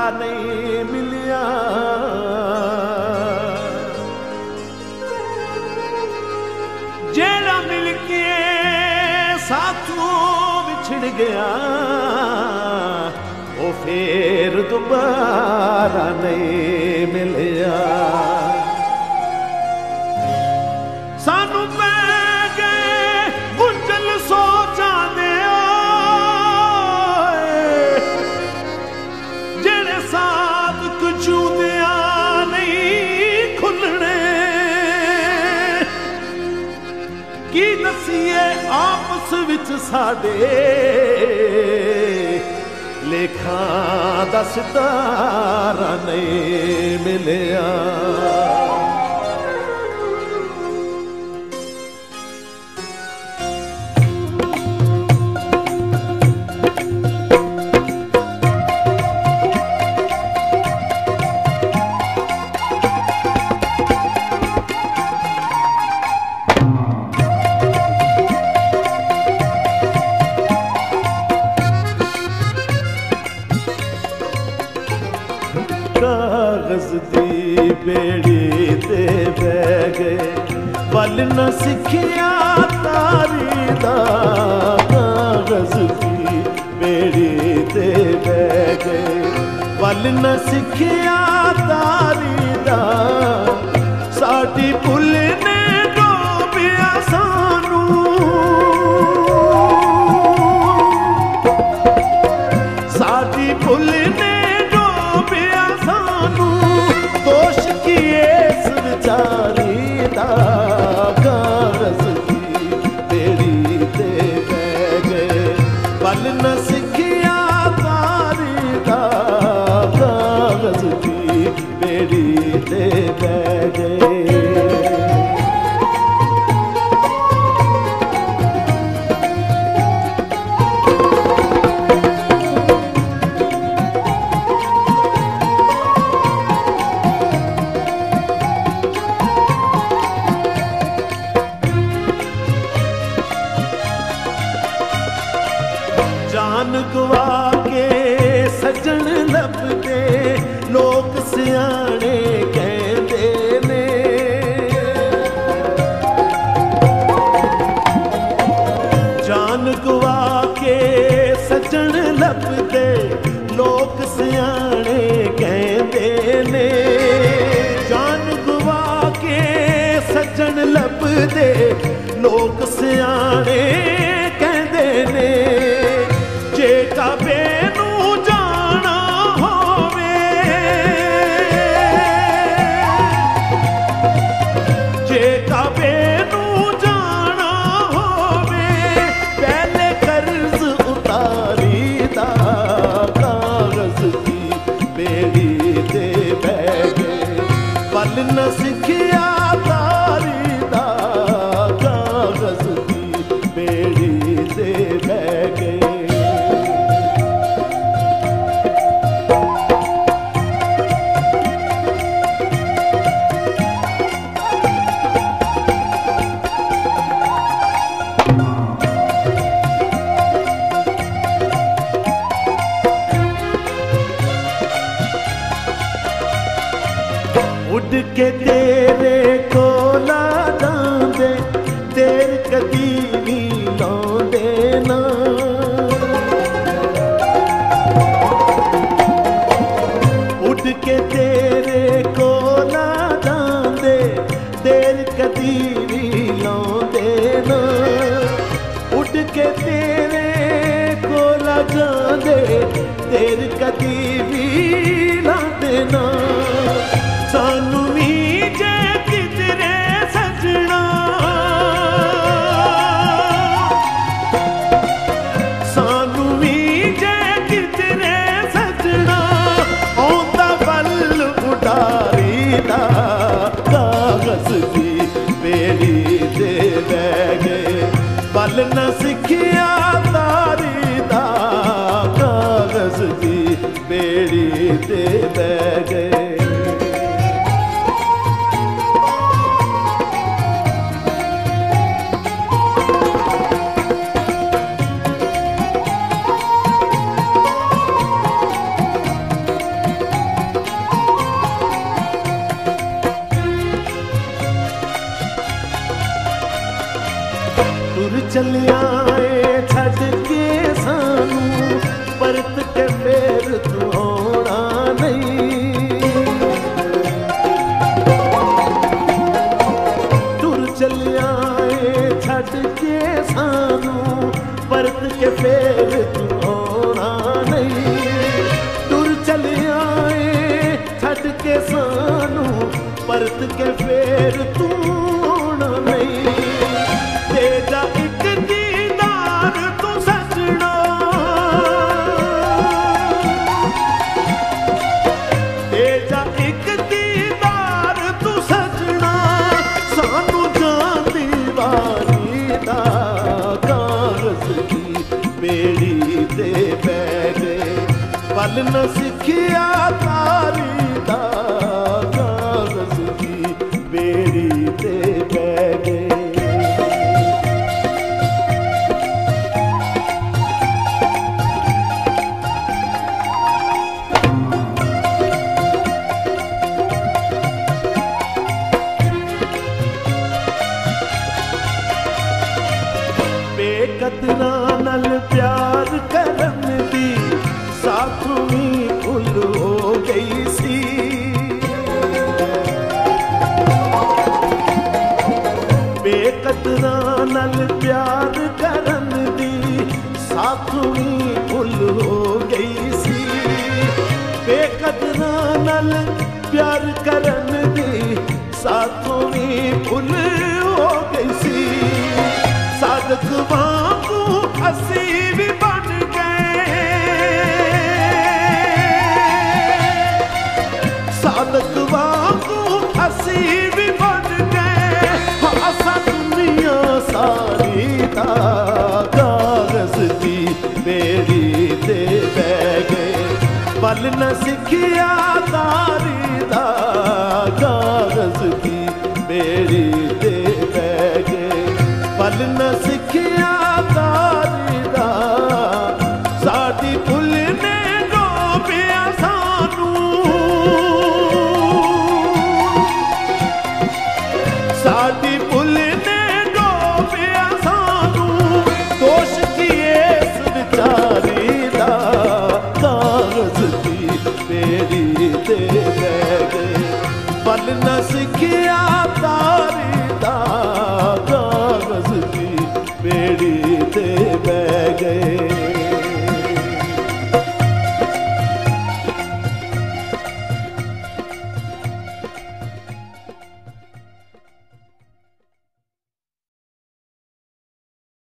नहीं मिलिया। जेड़ा मिलके साथों बिछड़ गया वो फिर दोबारा नहीं मिलिया। सानू पै गए गुंजल सोचा दे जेड़े साथ कुछ दिया नहीं खुलने। की दसीए आपस विच साडे लेखा दा सितारा नहीं मिलिया। कागज दी बेड़ी ते बह गए पल न सिखिया तारी दा। कागज दी बेड़ी ते बह गए पल न सिखिया तारी दा। साडी भुल ने डोबिया सानू साडी भुल ने दोष की इस विचारी दा। कागज की बेड़ी ते बह गए पल न सिखिया तारी दा। कागज की बेड़ी ते बह गए। जान गवा के सजन लभदे लोग सियाने कहते ने। जान गवा के सजन लभदे लोग सियाने कहते ने। जान गवा के सजन लभदे लोग सियाने कहते ने। जेका बेनू जाना होवे जेका बेनू जाना होवे पहले कर्ज उतारी दा। कागज की बेड़ी ते बह गए पल न सिखिया तारी दा। कागज की बेड़ी ते बह गए। उड़ के तेरे कोला जांदे देर कदी भी लांदे ना। उड़ के तेरे कोला जांदे देर कदी भी लांदे ना। उड़ के तेरे कोला जांदे देर कदी भी लांदे ना। सानू भी जे किधरे सजना सानू भी जे किधरे सजना औंदा बल उडारी दा। कागज की बेड़ी ते बह गए पल न सिखिया तारी दा। कागज की तुर चलिया छड़ के सानू परत के फिर तू आना नहीं। तुर चलिया छड़ के सानू परत के फिर तू आना नहीं। तुर चलिया छड़ के सानू परत के फिर तू आना नहीं। तेजा एक दीदार तू सजना, तेजा एक दीदार तू सजना, सानू जान दीवानी दा कागज की बेड़ी ते पै गए। पल न सिखिया तारी दा कागज की बेड़ी ते पै गए। बेकदरा नल प्यार करन दी साखवी भुल हो गई सी। बेकदरा नल प्यार करन दी साखवी भुल हो गई सी। बेकदरा नल प्यार करन दी साखवी भुल हो गई सी। सादक वांगू असी भी बन गए, सादक वांगू असी भी बन गए। असा दुनिया सारी दा कागज की बेड़ी ते बह गए। पल न सिखिया तारी